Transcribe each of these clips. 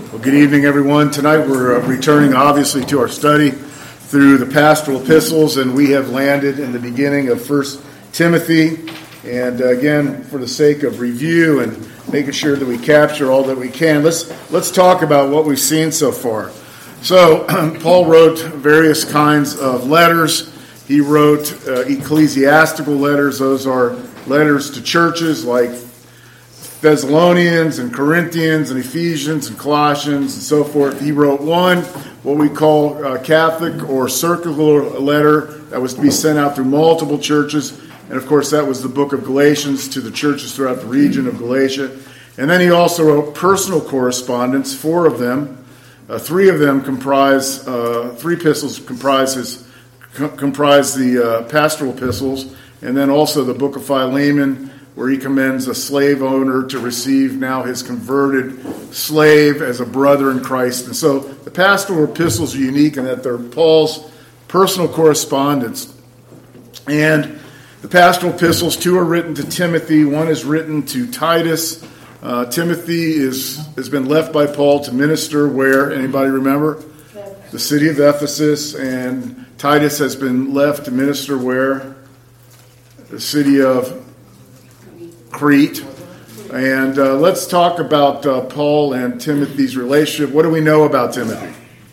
Well, good evening, everyone. Tonight we're returning, obviously, to our study through the pastoral epistles, and we have landed in the beginning of 1 Timothy. And again, for the sake of review and making sure that we capture all that we can, let's talk about what we've seen so far. So, Paul wrote various kinds of letters. He wrote ecclesiastical letters. Those are letters to churches like Thessalonians and Corinthians and Ephesians and Colossians and so forth. He wrote one, what we call Catholic or circular letter that was to be sent out through multiple churches. And of course, that was the book of Galatians to the churches throughout the region of Galatia. And then he also wrote personal correspondence, 4 of them. 3 of them comprise, 3 epistles comprise the pastoral epistles. And then also the book of Philemon, where he commends a slave owner to receive now his converted slave as a brother in Christ. And so the pastoral epistles are unique in that they're Paul's personal correspondence. And the pastoral epistles, 2 are written to Timothy, 1 is written to Titus. Timothy has been left by Paul to minister where? Anybody remember? The city of Ephesus. And Titus has been left to minister where? The city of Crete. And let's talk about Paul and Timothy's relationship. What do we know about Timothy?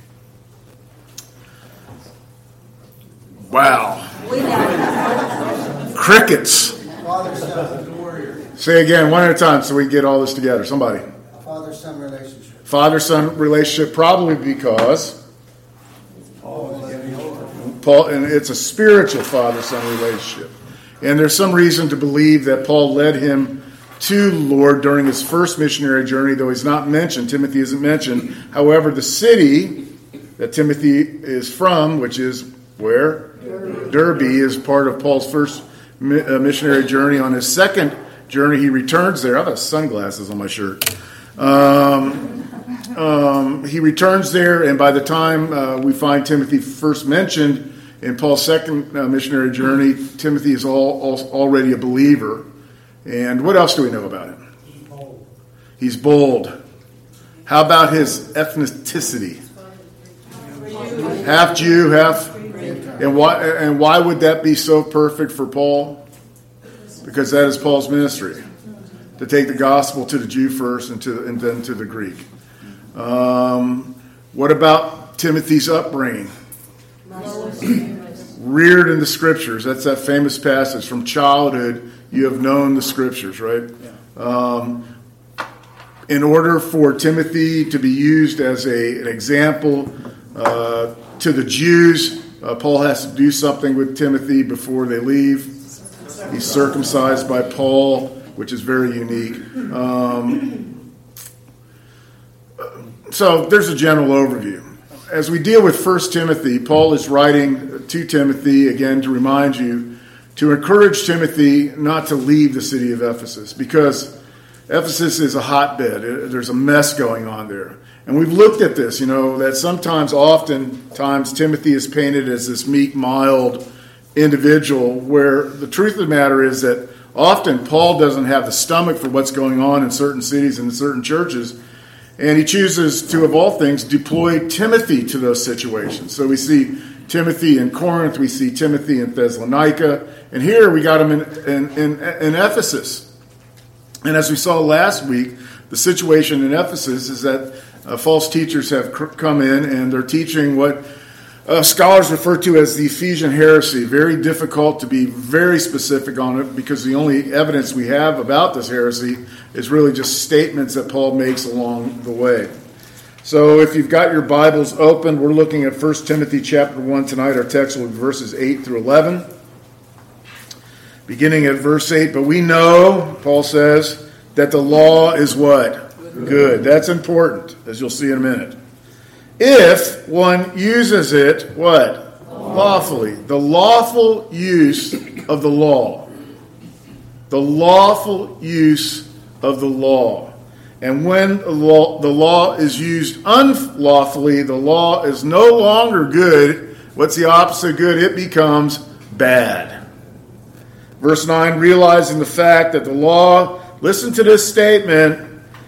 Wow. Crickets. Say again, one at a time so we can get all this together. Somebody. Father-son relationship. Father-son relationship, probably because Paul, and it's a spiritual father-son relationship. And there's some reason to believe that Paul led him to the Lord during his first missionary journey, though he's not mentioned. Timothy isn't mentioned. However, the city that Timothy is from, which is where? Derbe, is part of Paul's first missionary journey. On his second journey, he returns there. I have sunglasses on my shirt. He returns there, and by the time we find Timothy first mentioned in Paul's second missionary journey, Timothy is already a believer. And what else do we know about him? He's bold. How about his ethnicity? Half Jew, half... And why would that be so perfect for Paul? Because that is Paul's ministry, to take the gospel to the Jew first and then to the Greek. What about Timothy's upbringing? Reared in the Scriptures. That's that famous passage. From childhood, you have known the Scriptures, right? In order for Timothy to be used as an example to the Jews, Paul has to do something with Timothy before they leave. He's circumcised by Paul, which is very unique. So there's a general overview. As we deal with 1 Timothy, Paul is writing to Timothy, again, to remind you, to encourage Timothy not to leave the city of Ephesus, because Ephesus is a hotbed. There's a mess going on there. And we've looked at this, that oftentimes, Timothy is painted as this meek, mild individual, where the truth of the matter is that often Paul doesn't have the stomach for what's going on in certain cities and in certain churches, and he chooses to, of all things, deploy Timothy to those situations. So we see Timothy in Corinth, we see Timothy in Thessalonica, and here we got him in Ephesus. And as we saw last week, the situation in Ephesus is that false teachers have come in, and they're teaching what scholars refer to as the Ephesian heresy. Very difficult to be very specific on it, because the only evidence we have about this heresy is really just statements that Paul makes along the way. So if you've got your Bibles open, we're looking at 1 Timothy chapter 1 tonight. Our text will be verses 8 through 11. Beginning at verse 8, but we know, Paul says, that the law is what? Good. That's important, as you'll see in a minute. If one uses it, what? Lawfully. The lawful use of the law. The lawful use of the law. And when the law is used unlawfully, the law is no longer good. What's the opposite of good? It becomes bad. Verse 9, realizing the fact that the law, listen to this statement,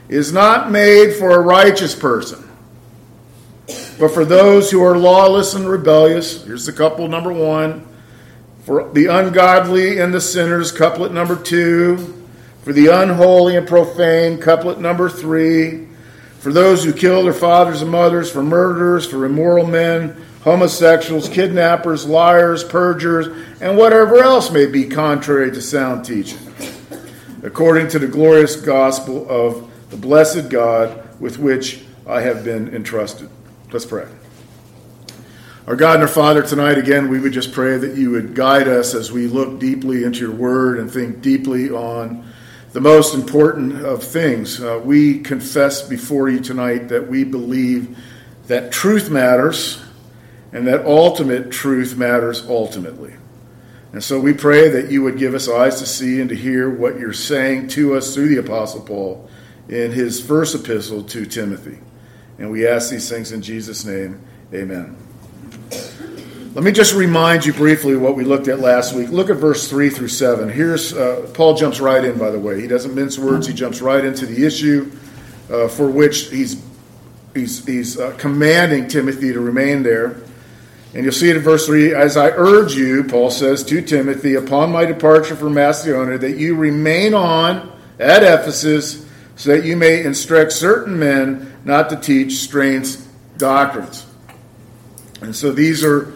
is not made for a righteous person, but for those who are lawless and rebellious. Here's the couple number 1. For the ungodly and the sinners, couplet number 2. For the unholy and profane, couplet number 3. For those who kill their fathers and mothers, for murderers, for immoral men, homosexuals, kidnappers, liars, perjurers, and whatever else may be contrary to sound teaching, according to the glorious gospel of the blessed God with which I have been entrusted. Let's pray. Our God and our Father, tonight again we would just pray that you would guide us as we look deeply into your word and think deeply on the most important of things. We confess before you tonight that we believe that truth matters and that ultimate truth matters ultimately. And so we pray that you would give us eyes to see and to hear what you're saying to us through the Apostle Paul in his first epistle to Timothy. And we ask these things in Jesus' name. Amen. Let me just remind you briefly what we looked at last week. Look at verse 3 through 7. Here's Paul jumps right in, by the way. He doesn't mince words. He jumps right into the issue for which he's commanding Timothy to remain there. And you'll see it in verse 3. As I urge you, Paul says to Timothy, upon my departure from Macedonia, that you remain on at Ephesus, so that you may instruct certain men not to teach strange doctrines. And so these are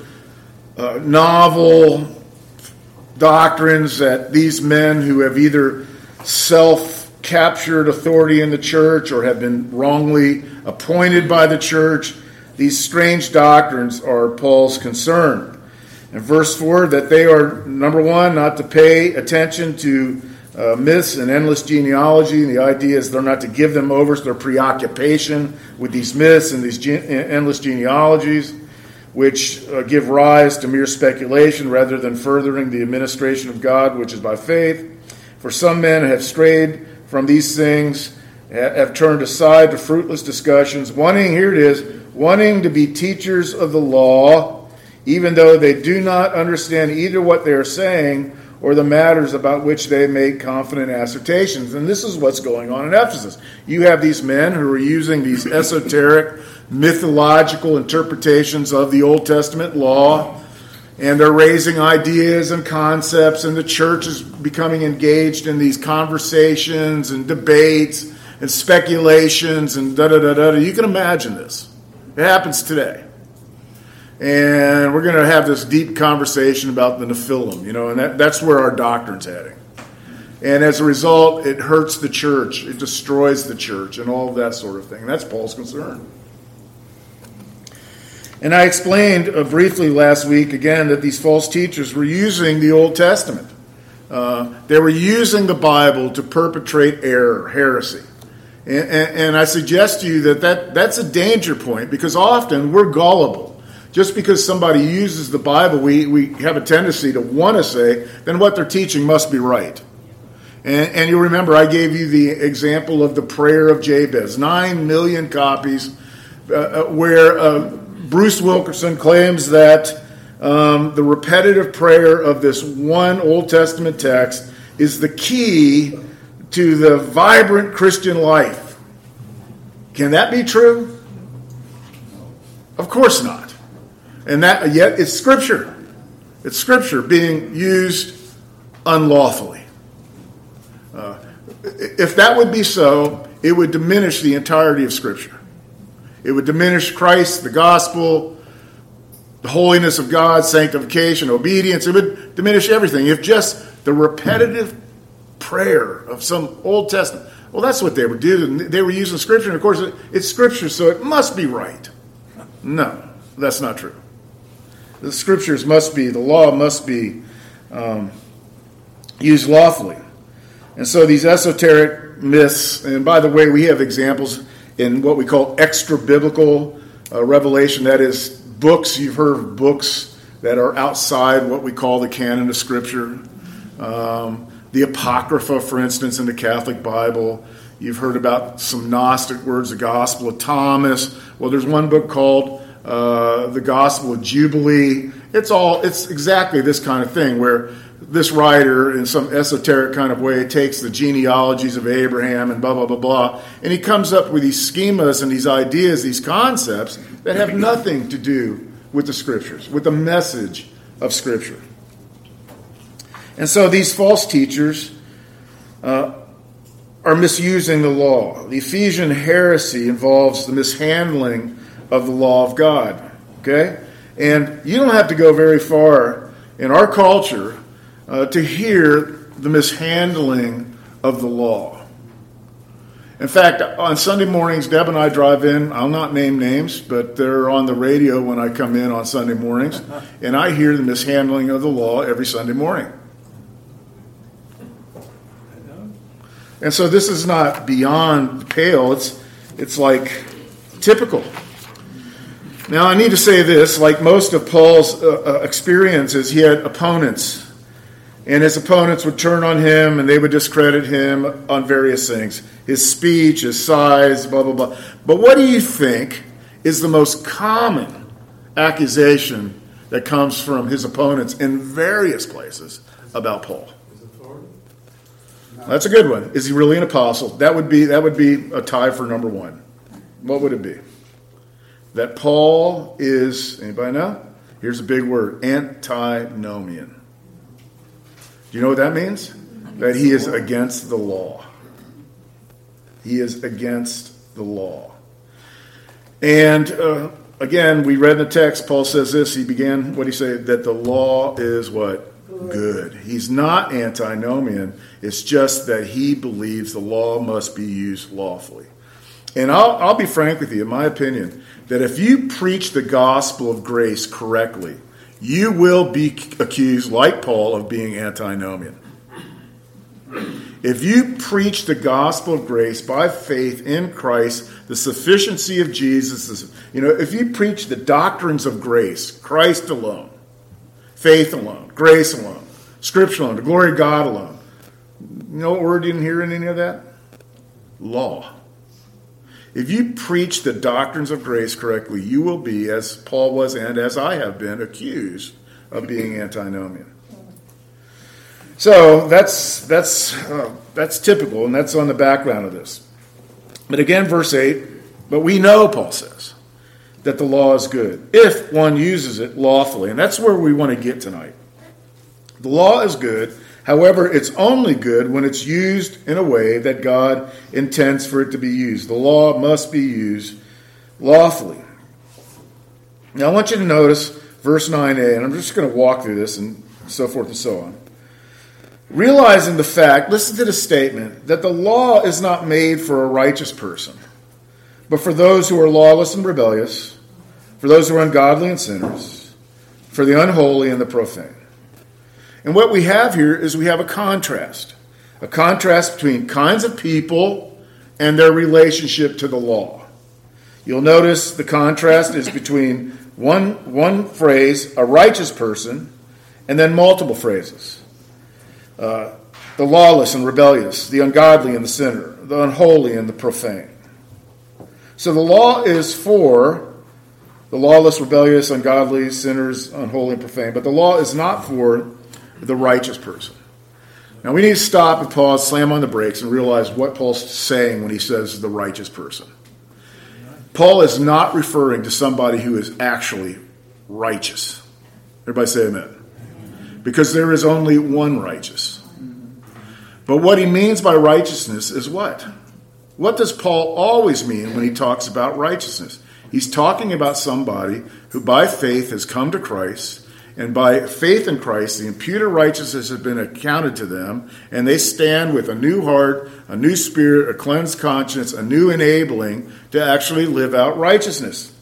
novel doctrines that these men who have either self-captured authority in the church or have been wrongly appointed by the church, these strange doctrines are Paul's concern. In verse 4, that they are, number 1, not to pay attention to myths and endless genealogy. And the idea is they're not to give them over to their preoccupation with these myths and these endless genealogies, which give rise to mere speculation rather than furthering the administration of God, which is by faith. For some men have strayed from these things, have turned aside to fruitless discussions, wanting to be teachers of the law, even though they do not understand either what they are saying or the matters about which they make confident assertions. And this is what's going on in Ephesus. You have these men who are using these esoteric, mythological interpretations of the Old Testament law, and they're raising ideas and concepts, and the church is becoming engaged in these conversations and debates and speculations and da-da-da-da. You can imagine this. It happens today. And we're going to have this deep conversation about the Nephilim, and that's where our doctrine's heading. And as a result, it hurts the church. It destroys the church and all of that sort of thing. That's Paul's concern. And I explained briefly last week, again, that these false teachers were using the Old Testament. They were using the Bible to perpetrate error, heresy. And I suggest to you that's a danger point, because often we're gullible. Just because somebody uses the Bible, we have a tendency to want to say, then what they're teaching must be right. And you'll remember I gave you the example of the prayer of Jabez, 9 million copies, where Bruce Wilkerson claims that the repetitive prayer of this one Old Testament text is the key to the vibrant Christian life. Can that be true? Of course not. And that yet it's Scripture. It's Scripture being used unlawfully. If that would be so, it would diminish the entirety of Scripture. It would diminish Christ, the gospel, the holiness of God, sanctification, obedience. It would diminish everything. If just the repetitive prayer of some Old Testament, well, that's what they were doing. They were using Scripture, and of course it's Scripture, so it must be right. No, that's not true. The Scriptures must be, the law must be used lawfully. And so these esoteric myths, and by the way, we have examples in what we call extra-biblical revelation, that is books, you've heard of books that are outside what we call the canon of Scripture. The Apocrypha, for instance, in the Catholic Bible. You've heard about some Gnostic words, the Gospel of Thomas. Well, there's one book called the Gospel of Jubilee. It's exactly this kind of thing where this writer, in some esoteric kind of way, takes the genealogies of Abraham and blah, blah, blah, blah, and he comes up with these schemas and these ideas, these concepts that have nothing to do with the Scriptures, with the message of Scripture. And so these false teachers are misusing the law. The Ephesian heresy involves the mishandling of the law of God. Okay? And you don't have to go very far in our culture to hear the mishandling of the law. In fact, on Sunday mornings, Deb and I drive in. I'll not name names, but they're on the radio when I come in on Sunday mornings. And I hear the mishandling of the law every Sunday morning. And so this is not beyond the pale. It's like typical. Now, I need to say this. Like most of Paul's experiences, he had opponents. And his opponents would turn on him and they would discredit him on various things. His speech, his size, blah, blah, blah. But what do you think is the most common accusation that comes from his opponents in various places about Paul? That's a good one. Is he really an apostle? That would be a tie for number one. What would it be? That Paul is, anybody know? Here's a big word, antinomian. Do you know what that means? That he is against the law. He is against the law. And again, we read in the text, Paul says this. He began, what did he say? That the law is what? Good. He's not antinomian. It's just that he believes the law must be used lawfully. And I'll be frank with you, in my opinion, that if you preach the gospel of grace correctly, you will be accused, like Paul, of being antinomian. If you preach the gospel of grace by faith in Christ, the sufficiency of Jesus, if you preach the doctrines of grace, Christ alone, faith alone, grace alone, Scripture alone, the glory of God alone. You know what word you didn't hear in any of that? Law. If you preach the doctrines of grace correctly, you will be, as Paul was and as I have been, accused of being antinomian. So that's typical, and that's on the background of this. But again, verse 8, but we know, Paul says, that the law is good if one uses it lawfully. And that's where we want to get tonight. The law is good. However, it's only good when it's used in a way that God intends for it to be used. The law must be used lawfully. Now, I want you to notice verse 9a, and I'm just going to walk through this and so forth and so on. Realizing the fact, listen to the statement, that the law is not made for a righteous person, but for those who are lawless and rebellious, for those who are ungodly and sinners, for the unholy and the profane. And what we have here is we have a contrast between kinds of people and their relationship to the law. You'll notice the contrast is between one phrase, a righteous person, and then multiple phrases. The lawless and rebellious, the ungodly and the sinner, the unholy and the profane. So the law is for the lawless, rebellious, ungodly, sinners, unholy, and profane. But the law is not for the righteous person. Now we need to stop and pause, slam on the brakes, and realize what Paul's saying when he says the righteous person. Paul is not referring to somebody who is actually righteous. Everybody say amen. Because there is only one righteous. But what he means by righteousness is what? What does Paul always mean when he talks about righteousness? He's talking about somebody who by faith has come to Christ, and by faith in Christ, the imputed righteousness has been accounted to them, and they stand with a new heart, a new spirit, a cleansed conscience, a new enabling to actually live out righteousness.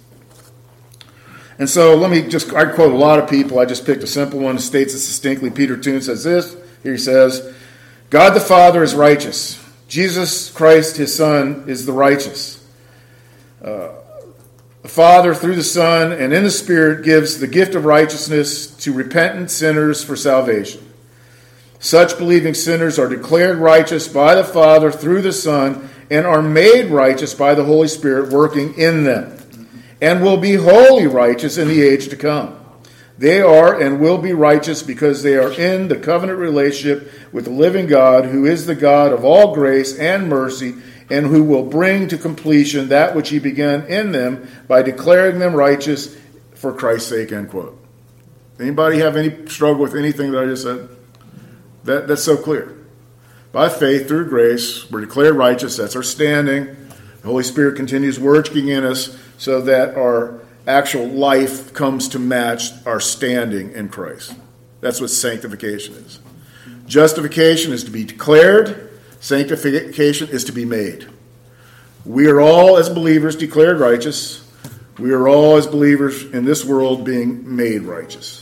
And so I quote a lot of people. I just picked a simple one that states it succinctly. Peter Toon says this. Here he says, God the Father is righteous. Jesus Christ, his Son, is the righteous. The Father, through the Son and in the Spirit, gives the gift of righteousness to repentant sinners for salvation. Such believing sinners are declared righteous by the Father through the Son and are made righteous by the Holy Spirit working in them, and will be wholly righteous in the age to come. They are and will be righteous because they are in the covenant relationship with the living God, who is the God of all grace and mercy, and who will bring to completion that which he began in them by declaring them righteous for Christ's sake, end quote. Anybody have any struggle with anything that I just said? That's so clear. By faith, through grace, we're declared righteous. That's our standing. The Holy Spirit continues working in us so that our actual life comes to match our standing in Christ. That's what sanctification is. Justification is to be declared. Sanctification is to be made. We are all, as believers, declared righteous. We are all, as believers in this world, being made righteous.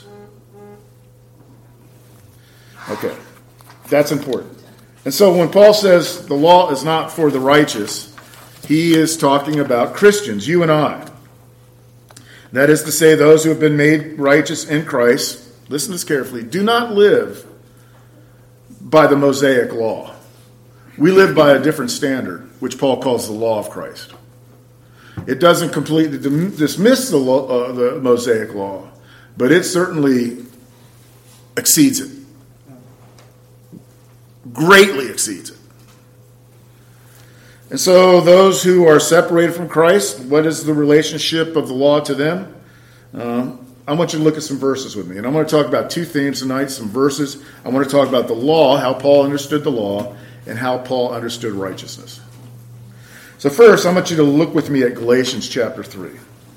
Okay, that's important. And so when Paul says the law is not for the righteous, he is talking about Christians, you and I. That is to say, those who have been made righteous in Christ, listen to this carefully, do not live by the Mosaic law. We live by a different standard, which Paul calls the law of Christ. It doesn't completely dismiss the Mosaic law, but it certainly exceeds it. Greatly exceeds it. And so those who are separated from Christ, what is the relationship of the law to them? I want you to look at some verses with me. And I'm going to talk about two themes tonight, some verses. I want to talk about the law, how Paul understood the law, and how Paul understood righteousness. So first, I want you to look with me at Galatians chapter 3.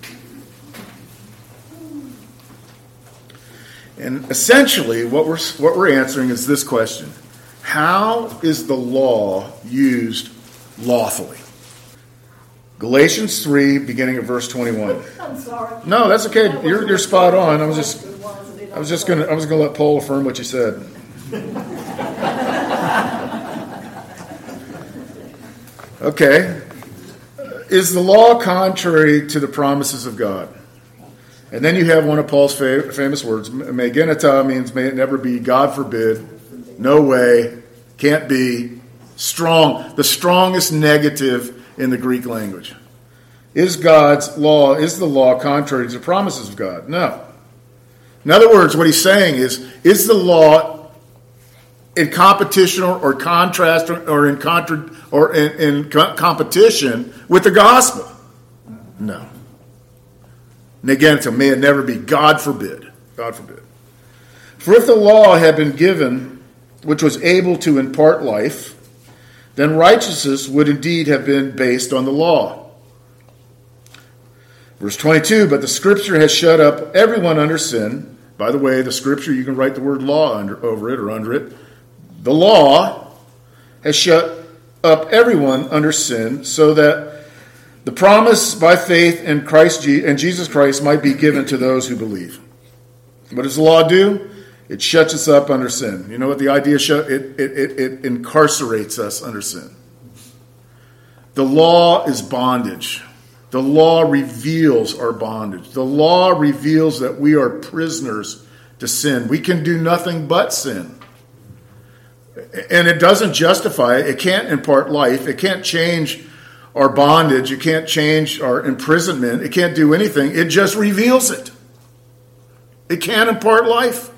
And essentially, what we're answering is this question. How is the law used lawfully? Galatians 3, beginning at verse 21. I'm sorry. No, that's okay. You're spot on. I was just going to let Paul affirm what you said. Okay. Is the law contrary to the promises of God? And then you have one of Paul's famous words. Me genita means may it never be, God forbid, no way, can't be, strong. The strongest negative in the Greek language. Is the law contrary to the promises of God? No. In other words, what he's saying is the law in competition or contrast or in competition with the gospel? No. And again, may it never be. God forbid. God forbid. For if the law had been given, which was able to impart life, then righteousness would indeed have been based on the law. Verse 22, but the Scripture has shut up everyone under sin. By the way, the Scripture, you can write the word law over it or under it. The law has shut up everyone under sin, so that the promise by faith in Christ and Jesus Christ might be given to those who believe. What does the law do? It shuts us up under sin. You know what the idea is? It incarcerates us under sin. The law is bondage. The law reveals our bondage. The law reveals that we are prisoners to sin. We can do nothing but sin. And it doesn't justify it. It can't impart life. It can't change our bondage. It can't change our imprisonment. It can't do anything. It just reveals it. It can't impart life.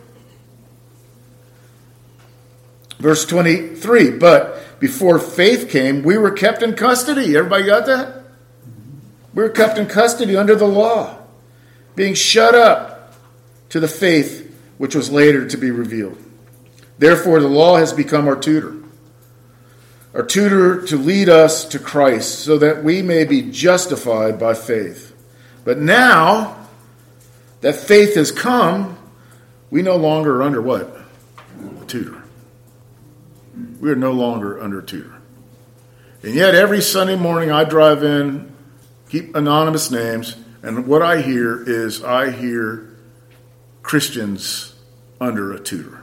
Verse 23, but before faith came, we were kept in custody. Everybody got that? We were kept in custody under the law, being shut up to the faith which was later to be revealed. Therefore, the law has become our tutor to lead us to Christ, so that we may be justified by faith. But now that faith has come, we no longer are under what? A tutor. We are no longer under a tutor. And yet every Sunday morning I drive in, keep anonymous names, and what I hear Christians under a tutor.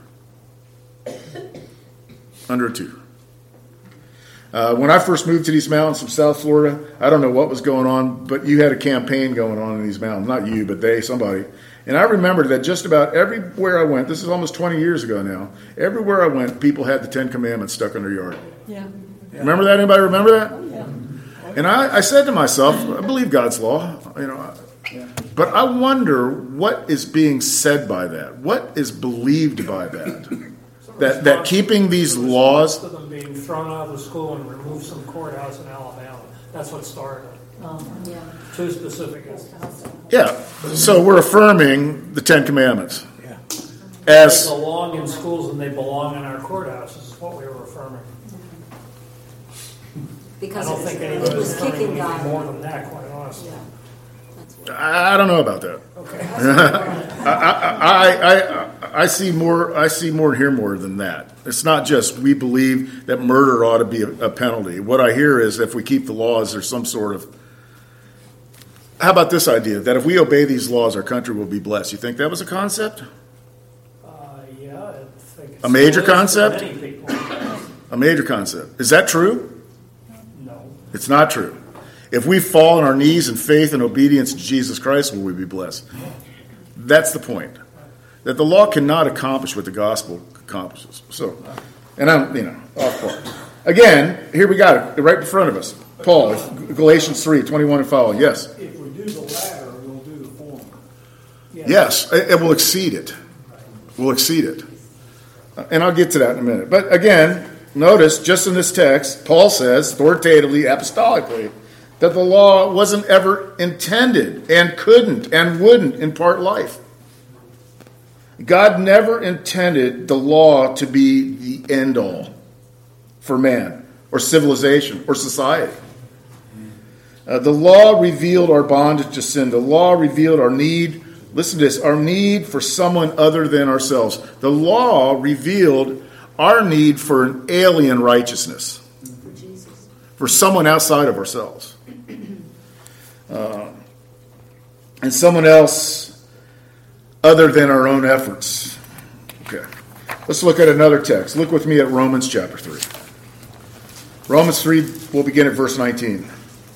Under a tutor. When I first moved to these mountains from South Florida, I don't know what was going on, but you had a campaign going on in these mountains. Not you, but somebody. And I remember that just about everywhere I went, this is almost 20 years ago now, everywhere I went, people had the Ten Commandments stuck in their yard. Yeah. Remember that? Anybody remember that? Yeah. And I said to myself, I believe God's law. You know, But I wonder what is being said by that. What is believed by that? That keeping these laws... To them being thrown out of the school and removed from courthouse in Alabama. That's what started. Too specific. Yeah, so we're affirming the Ten Commandments. They belong in schools and they belong in our courthouses is what we were affirming. Because I don't think it anybody was was affirming kicking anything God. more than that, quite honestly. I don't know about that. Okay. I see more. I see more and hear more than that. It's not just we believe that murder ought to be a penalty. What I hear is if we keep the laws, there's some sort of. How about this idea that if we obey these laws, our country will be blessed? You think that was a concept? Yeah, I think it's A major for concept? many people. A major concept. Is that true? No. It's not true. If we fall on our knees in faith and obedience to Jesus Christ, will we be blessed? That's the point. That the law cannot accomplish what the gospel accomplishes. So, and I'm, off part. Again, here we got it right in front of us. Paul, Galatians 3:21 and following. Yes. If we do the latter, we'll do the former. Yes, it will exceed it. We'll exceed it. And I'll get to that in a minute. But again, notice, just in this text, Paul says, authoritatively, apostolically, that the law wasn't ever intended and couldn't and wouldn't impart life. God never intended the law to be the end-all for man or civilization or society. The law revealed our bondage to sin. The law revealed our need, listen to this, our need for someone other than ourselves. The law revealed our need for an alien righteousness, for someone outside of ourselves. And someone else other than our own efforts. Okay. Let's look at another text. Look with me at Romans chapter 3. Romans 3, we'll begin at verse 19.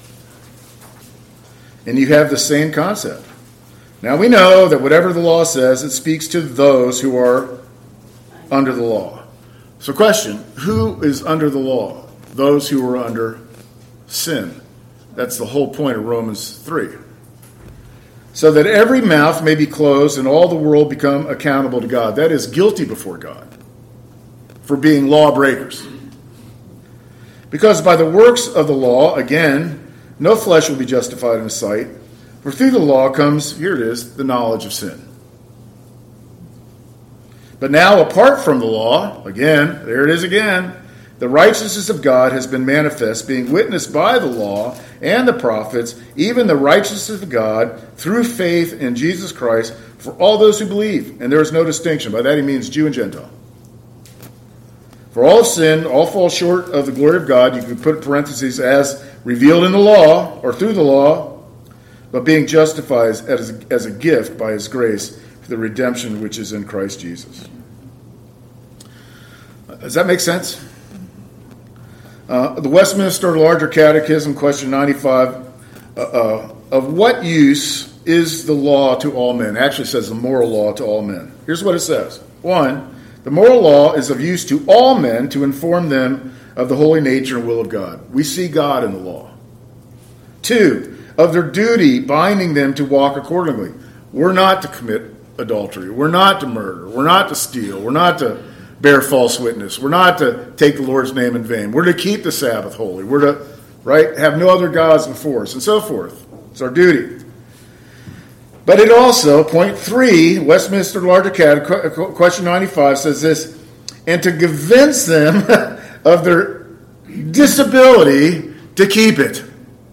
And you have the same concept. Now we know that whatever the law says, it speaks to those who are under the law. So question, who is under the law? Those who are under sin. That's the whole point of Romans 3. So that every mouth may be closed and all the world become accountable to God. That is guilty before God for being lawbreakers. Because by the works of the law, again, no flesh will be justified in His sight. For through the law comes, here it is, the knowledge of sin. But now, apart from the law, again, there it is again, the righteousness of God has been manifest, being witnessed by the law and the prophets, even the righteousness of God through faith in Jesus Christ for all those who believe. And there is no distinction. By that He means Jew and Gentile. For all have sinned, all fall short of the glory of God. You could put parentheses as revealed in the law or through the law, but being justified as a gift by His grace for the redemption which is in Christ Jesus. Does that make sense? The Westminster Larger Catechism, question 95, of what use is the law to all men? Actually, it says the moral law to all men. Here's what it says. 1, the moral law is of use to all men to inform them of the holy nature and will of God. We see God in the law. 2, of their duty binding them to walk accordingly. We're not to commit adultery. We're not to murder. We're not to steal. We're not to bear false witness. We're not to take the Lord's name in vain. We're to keep the Sabbath holy. We're to, have no other gods before us, and so forth. It's our duty. But it also, point 3, Westminster Larger Catechism, question 95, says this, and to convince them of their disability to keep it.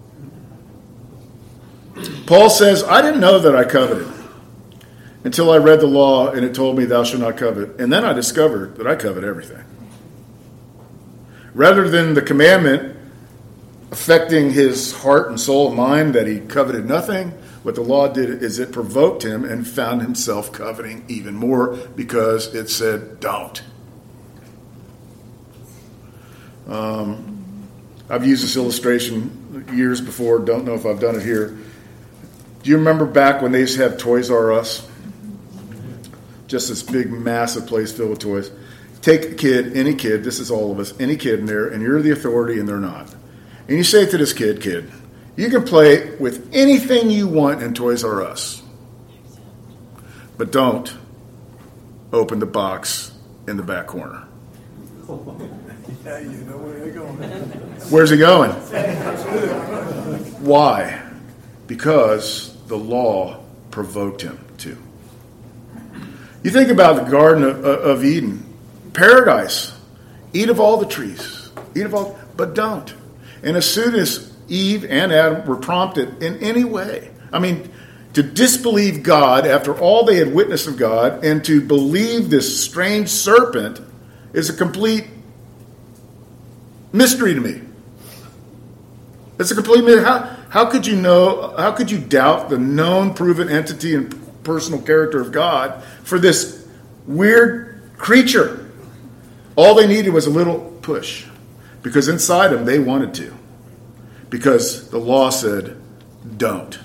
Paul says, I didn't know that I coveted until I read the law and it told me thou shalt not covet. And then I discovered that I covet everything. Rather than the commandment affecting his heart and soul and mind that he coveted nothing, what the law did is it provoked him and found himself coveting even more because it said don't. I've used this illustration years before. Don't know if I've done it here. Do you remember back when they used to have Toys R Us? Just this big, massive place filled with toys. Take a kid, any kid, this is all of us, any kid in there, and you're the authority and they're not. And you say to this kid, You can play with anything you want in Toys R Us. But don't open the box in the back corner. Yeah, you know where they're going. Where's he going? Why? Because the law provoked him to. You think about the Garden of Eden, paradise. Eat of all the trees. Eat of all, but don't. And as soon as Eve and Adam were prompted in any way, to disbelieve God after all they had witnessed of God, and to believe this strange serpent is a complete mystery to me. It's a complete mystery. How could you know? How could you doubt the known, proven entity and personal character of God for this weird creature? All they needed was a little push, because inside them they wanted to, because the law said, "Don't."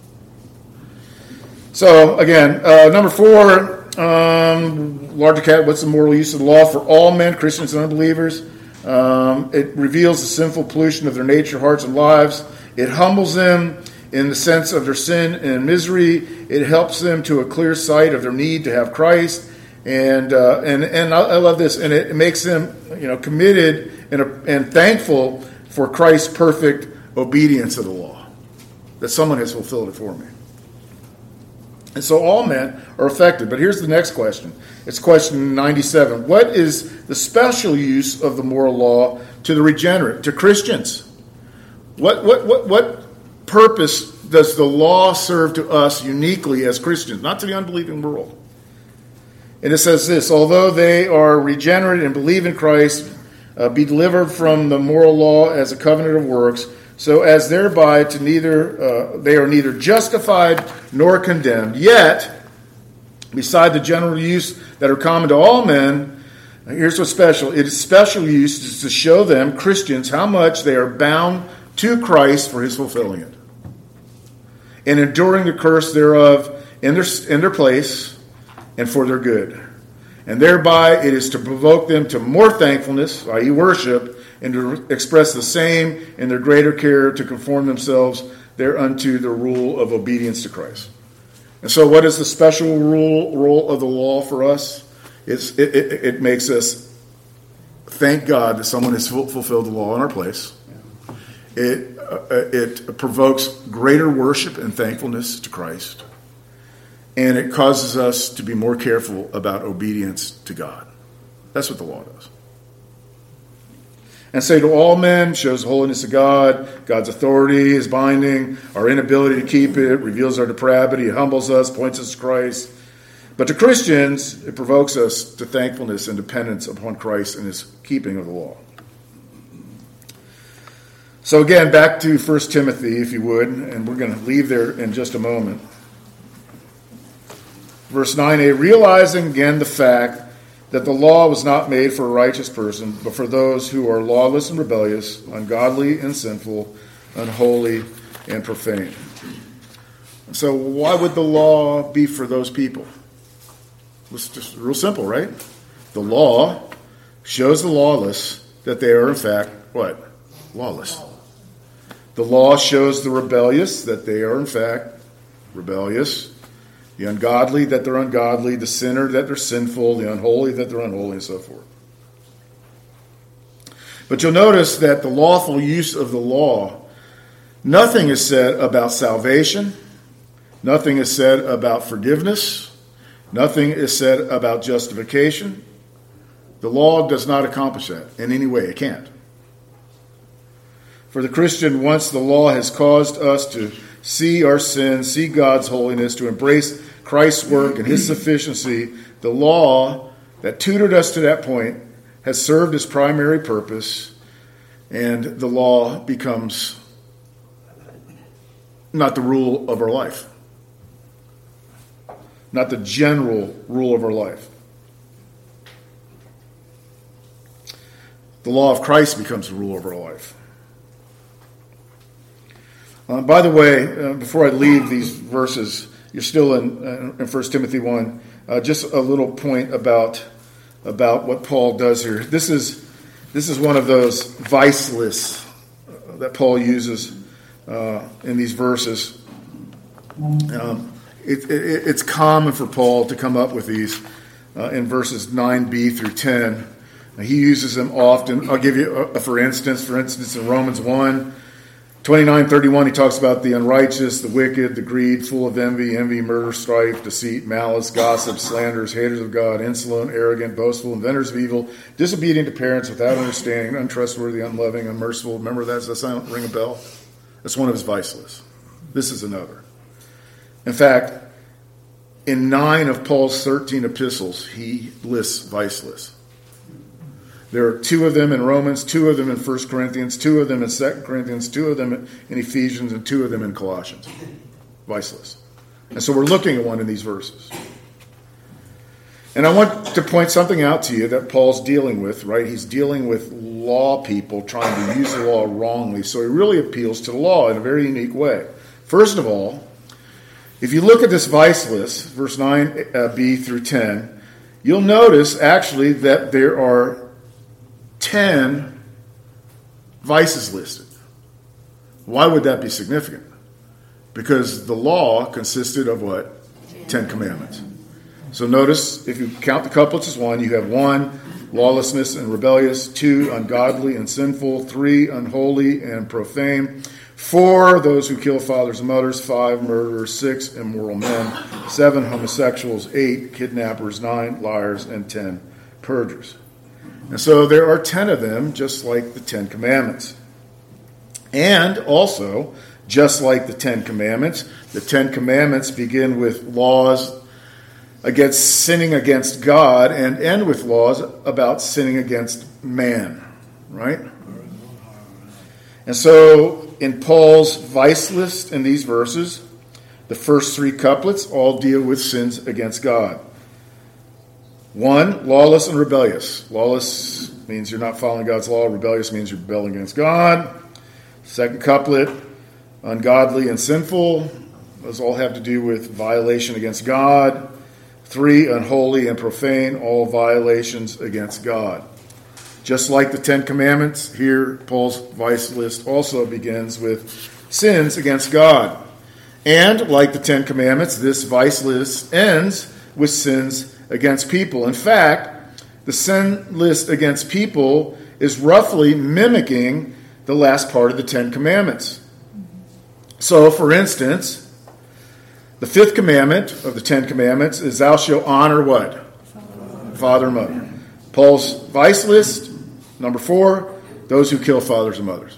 So again, number 4, larger cat. What's the moral use of the law for all men, Christians and unbelievers? It reveals the sinful pollution of their nature, hearts, and lives. It humbles them in the sense of their sin and misery. It helps them to a clear sight of their need to have Christ. And I love this. And it makes them, committed and thankful for Christ's perfect obedience of the law, that someone has fulfilled it for me. And so all men are affected. But here's the next question. It's question 97. What is the special use of the moral law to the regenerate, to Christians? What purpose does the law serve to us uniquely as Christians, not to the unbelieving world? And it says this: although they are regenerate and believe in Christ, be delivered from the moral law as a covenant of works, so as thereby they are neither justified nor condemned. Yet, beside the general use that are common to all men, here's what's special. It is special use is to show them, Christians, how much they are bound to Christ for his fulfilling it, and enduring the curse thereof in their place and for their good. And thereby it is to provoke them to more thankfulness, i.e. worship, and to express the same in their greater care to conform themselves thereunto the rule of obedience to Christ. And so what is the special role of the law for us? It makes us thank God that someone has fulfilled the law in our place. It provokes greater worship and thankfulness to Christ. And it causes us to be more careful about obedience to God. That's what the law does. And say to all men, shows the holiness of God, God's authority, his binding, our inability to keep it, reveals our depravity, it humbles us, points us to Christ. But to Christians, it provokes us to thankfulness and dependence upon Christ and his keeping of the law. So again, back to 1 Timothy, if you would, and we're going to leave there in just a moment. Verse 9a, realizing again the fact that the law was not made for a righteous person, but for those who are lawless and rebellious, ungodly and sinful, unholy and profane. So why would the law be for those people? It's just real simple, right? The law shows the lawless that they are in fact, what? Lawless. The law shows the rebellious that they are in fact rebellious. The ungodly, that they're ungodly. The sinner, that they're sinful. The unholy, that they're unholy, and so forth. But you'll notice that the lawful use of the law, nothing is said about salvation. Nothing is said about forgiveness. Nothing is said about justification. The law does not accomplish that in any way. It can't. For the Christian, once the law has caused us to see our sin, see God's holiness, to embrace Christ's work and his sufficiency, the law that tutored us to that point has served its primary purpose, and the law becomes not the rule of our life, not the general rule of our life. The law of Christ becomes the rule of our life. By the way, before I leave these verses, you're still in 1 Timothy 1. Just a little point about what Paul does here. This is one of those vice lists that Paul uses in these verses. It's common for Paul to come up with these in verses 9b through 10. He uses them often. I'll give you for instance, in Romans 1, 29-31, he talks about the unrighteous, the wicked, the greed, full of envy, murder, strife, deceit, malice, gossip, slanders, haters of God, insolent, arrogant, boastful, inventors of evil, disobedient to parents, without understanding, untrustworthy, unloving, unmerciful. Remember that? Does that ring a bell? That's one of his vice lists. This is another. In fact, in 9 of Paul's 13 epistles, he lists vice lists. There are 2 of them in Romans, 2 of them in 1 Corinthians, 2 of them in 2 Corinthians, 2 of them in Ephesians, and 2 of them in Colossians. Vice lists. And so we're looking at one in these verses. And I want to point something out to you that Paul's dealing with, right? He's dealing with law people trying to use the law wrongly. So he really appeals to the law in a very unique way. First of all, if you look at this vice list, verse 9b through 10, you'll notice actually that there are 10 vices listed. Why would that be significant? Because the law consisted of what? 10 commandments. So notice, if you count the couplets as one, you have 1, lawlessness and rebellious, 2, ungodly and sinful, 3, unholy and profane, 4, those who kill fathers and mothers, 5, murderers, 6, immoral men, 7, homosexuals, 8, kidnappers, 9, liars, and 10, perjurers. And so there are 10 of them, just like the 10 commandments. And also, just like the 10 commandments begin with laws against sinning against God and end with laws about sinning against man. Right? And so, in Paul's vice list in these verses, the first 3 couplets all deal with sins against God. 1, lawless and rebellious. Lawless means you're not following God's law. Rebellious means you're rebelling against God. Second couplet, ungodly and sinful. Those all have to do with violation against God. 3, unholy and profane, all violations against God. Just like the 10 commandments, here Paul's vice list also begins with sins against God. And like the 10 commandments, this vice list ends with sins against people. In fact, the sin list against people is roughly mimicking the last part of the 10 commandments. So, for instance, the 5th commandment of the 10 commandments is thou shalt honor what? Father and mother. Paul's vice list, number 4, those who kill fathers and mothers.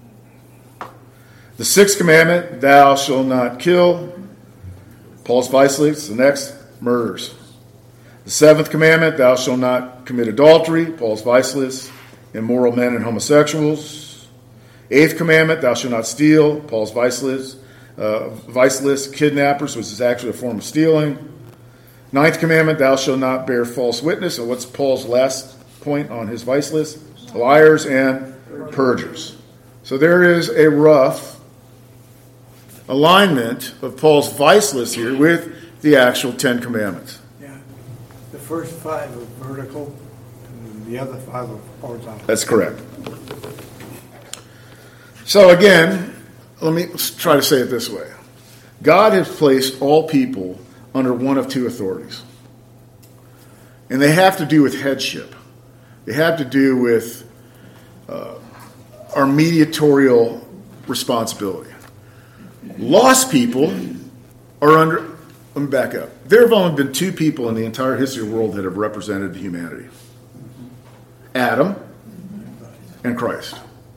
The 6th commandment, thou shalt not kill. Paul's vice list, the next, murders. The 7th commandment, thou shalt not commit adultery. Paul's vice list, immoral men and homosexuals. 8th commandment, thou shalt not steal. Paul's vice list, kidnappers, which is actually a form of stealing. 9th commandment, thou shalt not bear false witness. And what's Paul's last point on his vice list? Liars and perjurers. So there is a rough alignment of Paul's vice list here with the actual 10 commandments. Yeah. The first 5 are vertical, and the other 5 are horizontal. That's correct. So again, let me try to say it this way. God has placed all people under one of 2 authorities. And they have to do with headship. They have to do with our mediatorial responsibility. Lost people are under... Let me back up. There have only been 2 people in the entire history of the world that have represented humanity. Adam and Christ.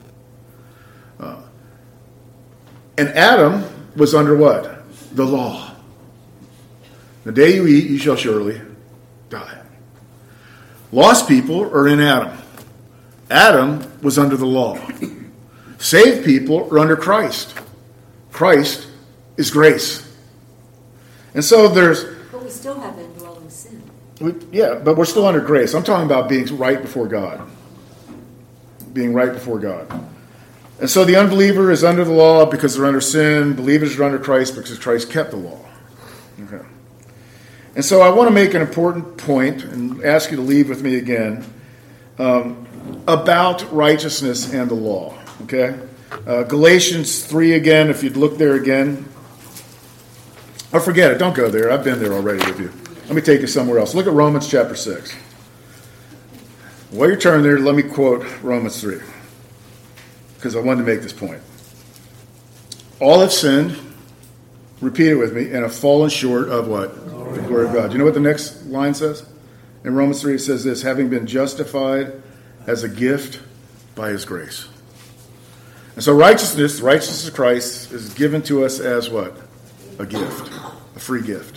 And Adam was under what? The law. The day you eat, you shall surely die. Lost people are in Adam. Adam was under the law. Saved people are under Christ. Christ is grace. And so there's... But we still have indwelling sin. But we're still under grace. I'm talking about being right before God. Being right before God. And so the unbeliever is under the law because they're under sin. Believers are under Christ because Christ kept the law. Okay. And so I want to make an important point and ask you to leave with me again about righteousness and the law. Okay? Galatians 3 again, if you'd look there again. Oh, forget it. Don't go there. I've been there already with you. Let me take you somewhere else. Look at Romans chapter 6. While you're turning there, let me quote Romans 3. Because I wanted to make this point. All have sinned, repeat it with me, and have fallen short of what? The glory of God. Do you know what the next line says? In Romans 3 it says this, having been justified as a gift by his grace. And so righteousness of Christ is given to us as what? A gift. A free gift.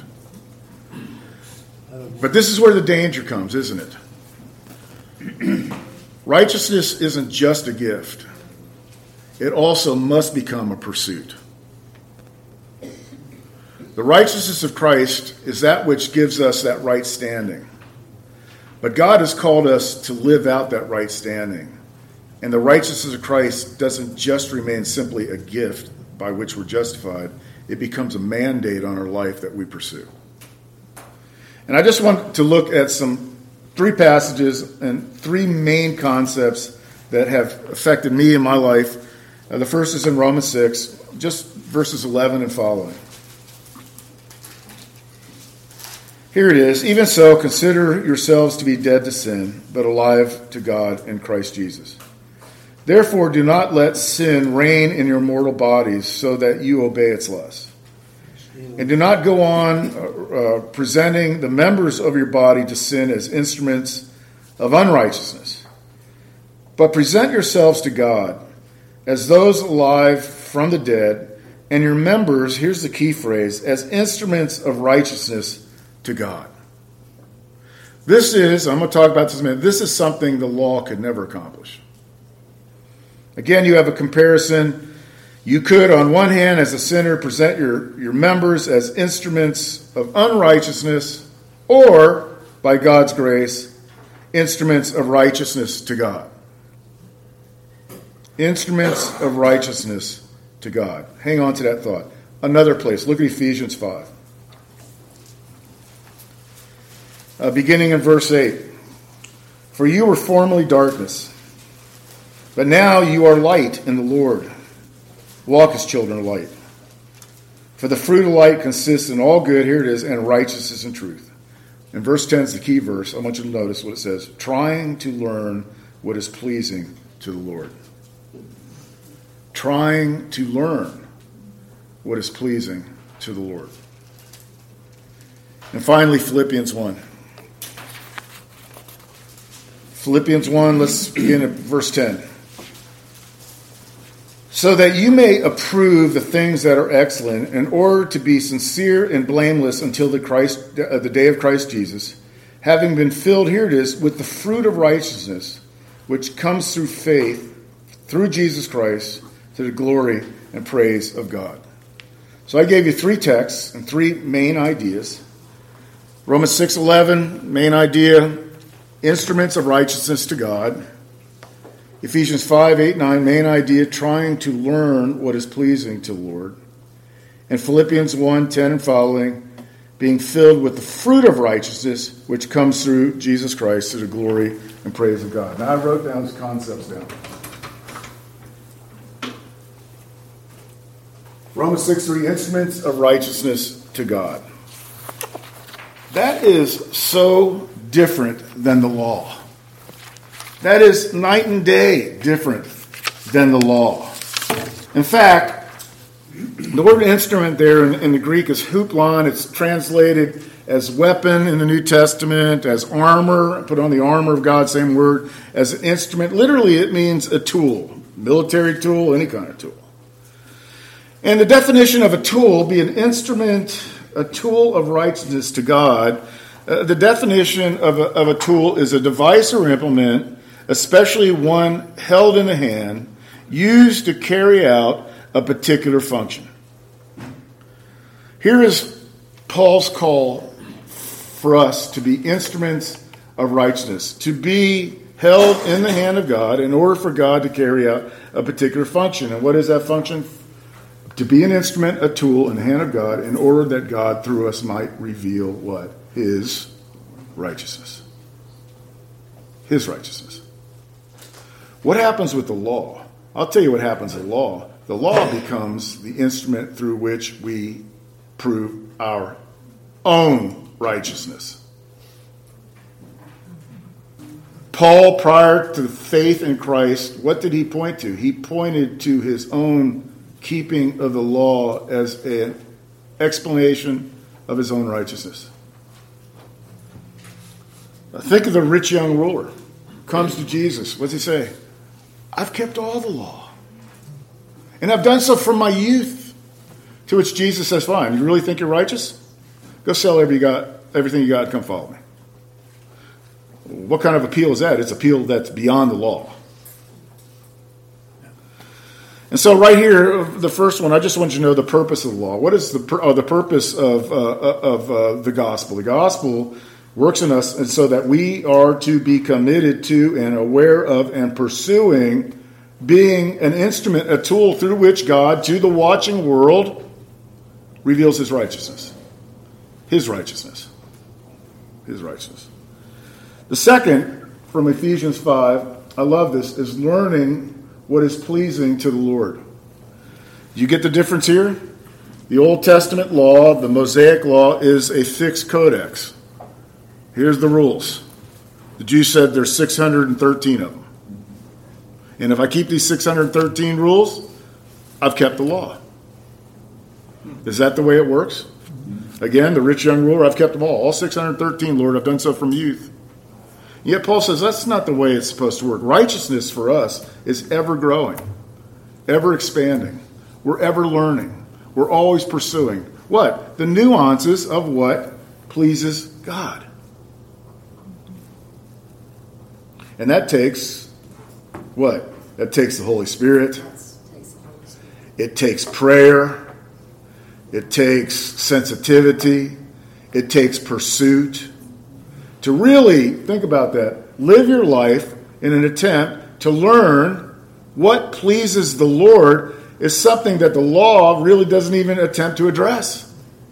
But this is where the danger comes, isn't it? Righteousness isn't just a gift. It also must become a pursuit. The righteousness of Christ is that which gives us that right standing. But God has called us to live out that right standing. And the righteousness of Christ doesn't just remain simply a gift by which we're justified. It becomes a mandate on our life that we pursue. And I just want to look at three passages and three main concepts that have affected me in my life. The first is in Romans 6, just verses 11 and following. Here it is. Even so, consider yourselves to be dead to sin, but alive to God in Christ Jesus. Therefore, do not let sin reign in your mortal bodies so that you obey its lusts. And do not go on presenting the members of your body to sin as instruments of unrighteousness. But present yourselves to God as those alive from the dead, and your members, here's the key phrase, as instruments of righteousness to God. This is, I'm going to talk about this in a minute, this is something the law could never accomplish. Again, you have a comparison. You could, on one hand, as a sinner, present your members as instruments of unrighteousness, or, by God's grace, instruments of righteousness to God. Instruments of righteousness to God. Hang on to that thought. Another place. Look at Ephesians 5. Beginning in verse 8. For you were formerly darkness, but now you are light in the Lord. Walk as children of light. For the fruit of light consists in all good, here it is, and righteousness and truth. And verse 10 is the key verse. I want you to notice what it says. Trying to learn what is pleasing to the Lord. Trying to learn what is pleasing to the Lord. And finally, Philippians 1. Philippians 1, let's begin at verse 10. So that you may approve the things that are excellent, in order to be sincere and blameless until the day of Christ Jesus, having been filled, here it is, with the fruit of righteousness, which comes through faith, through Jesus Christ, to the glory and praise of God. So I gave you three texts and three main ideas. Romans 6:11, main idea, instruments of righteousness to God. Ephesians 5:8-9, main idea, trying to learn what is pleasing to the Lord. And Philippians 1:10 and following, being filled with the fruit of righteousness, which comes through Jesus Christ to the glory and praise of God. Now I wrote down these concepts down. Romans 6:3, instruments of righteousness to God. That is so different than the law. That is night and day different than the law. In fact, the word instrument there in the Greek is huplon. It's translated as weapon in the New Testament, as armor, put on the armor of God, same word, as an instrument. Literally, it means a tool, military tool, any kind of tool. And the definition of a tool, be an instrument, a tool of righteousness to God, the definition of a tool is a device or implement, especially one held in the hand, used to carry out a particular function. Here is Paul's call for us to be instruments of righteousness, to be held in the hand of God in order for God to carry out a particular function. And what is that function? To be an instrument, a tool in the hand of God in order that God through us might reveal what? His righteousness. His righteousness. What happens with the law? I'll tell you what happens in law. The law becomes the instrument through which we prove our own righteousness. Paul, prior to the faith in Christ, what did he point to? He pointed to his own keeping of the law as an explanation of his own righteousness. Think of the rich young ruler. Comes to Jesus. What does he say? I've kept all the law. And I've done so from my youth. To which Jesus says, fine, you really think you're righteous? Go sell everything you got and come follow me. What kind of appeal is that? It's appeal that's beyond the law. And so right here, the first one, I just want you to know the purpose of the law. What is the purpose of the gospel? The gospel works in us and so that we are to be committed to and aware of and pursuing being an instrument, a tool through which God, to the watching world, reveals his righteousness. His righteousness. His righteousness. The second, from Ephesians 5, I love this, is learning what is pleasing to the Lord. Do you get the difference here? The Old Testament law, the Mosaic law, is a fixed codex. Here's the rules. The Jews said there's 613 of them. And if I keep these 613 rules, I've kept the law. Is that the way it works? Again, the rich young ruler, I've kept them all 613, Lord, I've done so from youth. Yet Paul says that's not the way it's supposed to work. Righteousness for us is ever growing, ever expanding. We're ever learning. We're always pursuing. What? The nuances of what pleases God. And that takes what? That takes the Holy Spirit. It takes prayer. It takes sensitivity. It takes pursuit. To really, think about that, live your life in an attempt to learn what pleases the Lord is something that the law really doesn't even attempt to address.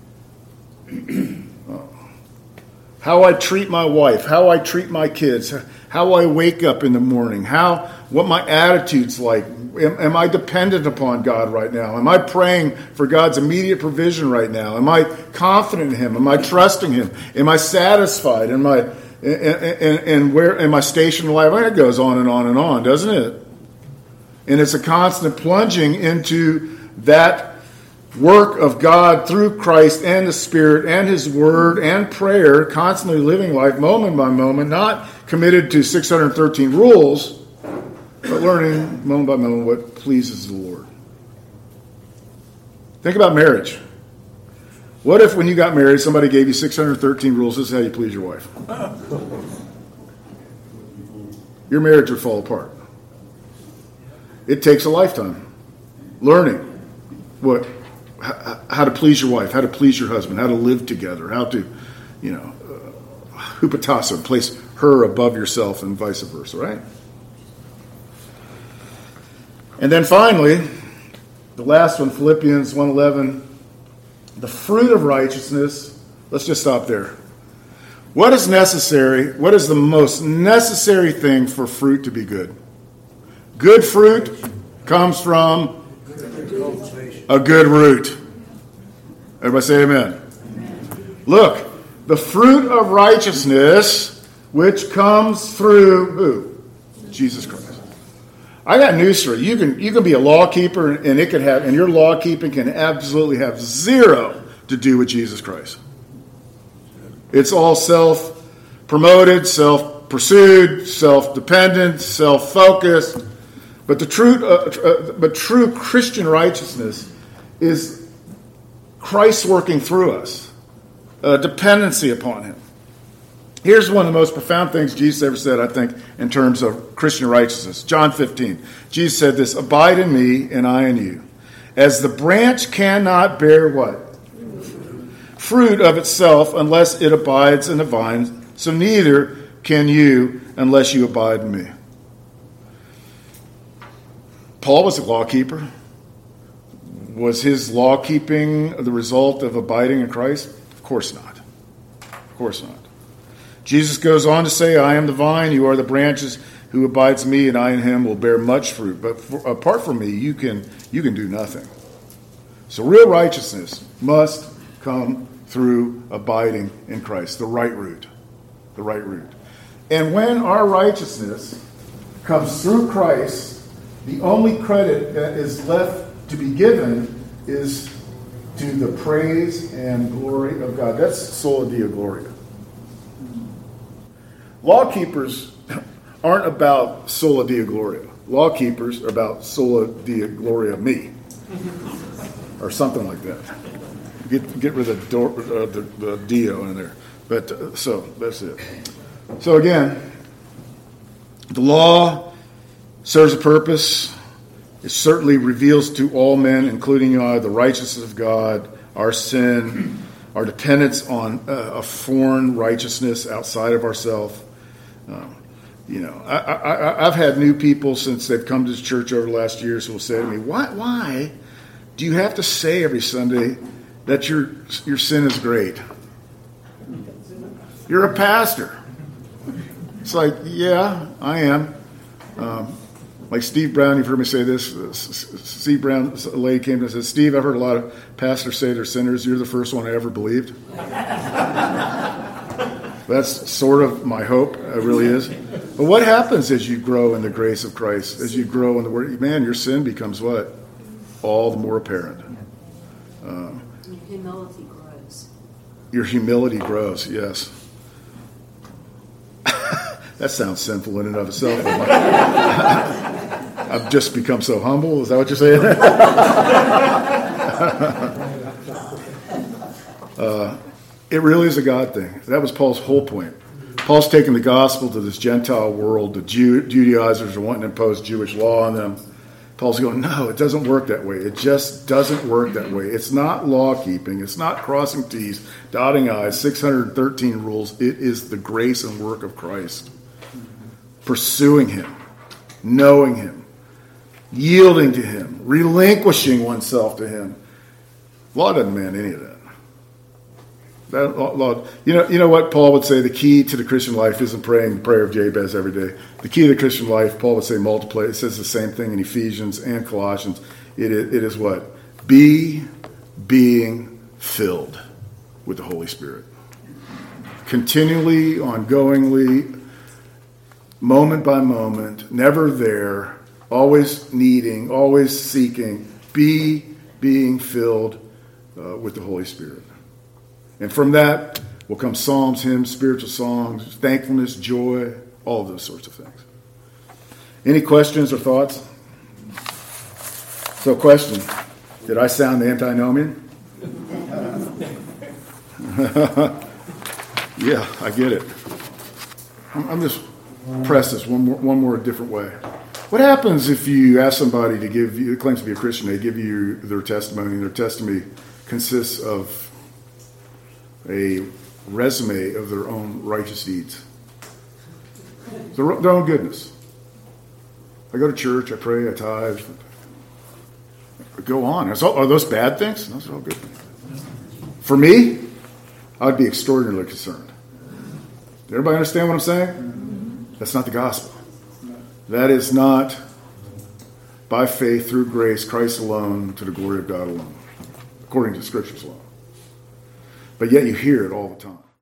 How I treat my wife, how I treat my kids, how I wake up in the morning, what my attitude's like. Am I dependent upon God right now? Am I praying for God's immediate provision right now? Am I confident in Him? Am I trusting Him? Am I satisfied? And where am I stationed in life? It goes on and on and on, doesn't it? And it's a constant plunging into that work of God through Christ and the Spirit and His Word and prayer, constantly living life moment by moment, not committed to 613 rules, but learning moment by moment what pleases the Lord. Think about marriage. What if when you got married, somebody gave you 613 rules, this is how you please your wife? Your marriage would fall apart. It takes a lifetime. Learning how to please your wife, how to please your husband, how to live together, how to, hupotasso, place her above yourself and vice versa, right? And then finally, the last one, Philippians 1:11, the fruit of righteousness. Let's just stop there. What is necessary? What is the most necessary thing for fruit to be good? Good fruit comes from a good root. Everybody say amen. Look, the fruit of righteousness, which comes through who? Jesus Christ. I got news for you. You can be a law keeper, and your law keeping can absolutely have zero to do with Jesus Christ. It's all self-promoted, self-pursued, self-dependent, self-focused. But true Christian righteousness is Christ working through us, a dependency upon Him. Here's one of the most profound things Jesus ever said, I think, in terms of Christian righteousness. John 15. Jesus said this, abide in me and I in you. As the branch cannot bear what? Fruit of itself unless it abides in the vine, so neither can you unless you abide in me. Paul was a law keeper. Was his law keeping the result of abiding in Christ? Of course not. Of course not. Jesus goes on to say, I am the vine, you are the branches. Who abides in me and I in him will bear much fruit. But apart from me, you can do nothing. So real righteousness must come through abiding in Christ, the right route. The right route. And when our righteousness comes through Christ, the only credit that is left to be given is to the praise and glory of God. That's sola deo gloria. Law-keepers aren't about sola deo gloria. Law-keepers are about sola deo gloria me. Or something like that. Get rid of the Dio in there. But so that's it. So again, the law serves a purpose. It certainly reveals to all men, including the righteousness of God, our sin, our dependence on a foreign righteousness outside of ourselves. I've had new people since they've come to this church over the last years who will say to me, "Why do you have to say every Sunday that your sin is great? You're a pastor." It's like, yeah, I am. Like Steve Brown, you've heard me say this. Steve Brown, a lady came to me and said, "Steve, I've heard a lot of pastors say they're sinners. You're the first one I ever believed." That's sort of my hope. It really is. But what happens as you grow in the grace of Christ? As you grow in the Word, man, your sin becomes what? All the more apparent. Your humility grows. Your humility grows, yes. That sounds sinful in and of itself. I've just become so humble. Is that what you're saying? It really is a God thing. That was Paul's whole point. Paul's taking the gospel to this Gentile world. The Judaizers are wanting to impose Jewish law on them. Paul's going, no, it doesn't work that way. It just doesn't work that way. It's not law-keeping. It's not crossing T's, dotting I's, 613 rules. It is the grace and work of Christ. Pursuing him, knowing him, yielding to him, relinquishing oneself to him. Law doesn't demand any of that. Law, you know what Paul would say? The key to the Christian life isn't praying the prayer of Jabez every day. The key to the Christian life, Paul would say, multiply. It says the same thing in Ephesians and Colossians. It is what? Being filled with the Holy Spirit. Continually, ongoingly, moment by moment, never there, always needing, always seeking, being filled with the Holy Spirit. And from that will come psalms, hymns, spiritual songs, thankfulness, joy, all of those sorts of things. Any questions or thoughts? So, question, did I sound antinomian? Yeah, I get it. I'm just press this one more different way. What happens if you ask somebody to give you, who claims to be a Christian, they give you their testimony, and their testimony consists of a resume of their own righteous deeds, their own goodness. I go to church, I pray, I tithe. Go on. Are those bad things? Those are all good things. For me, I would be extraordinarily concerned. Does everybody understand what I'm saying? That's not the gospel. That is not by faith through grace, Christ alone, to the glory of God alone, according to the Scriptures alone. But yet you hear it all the time.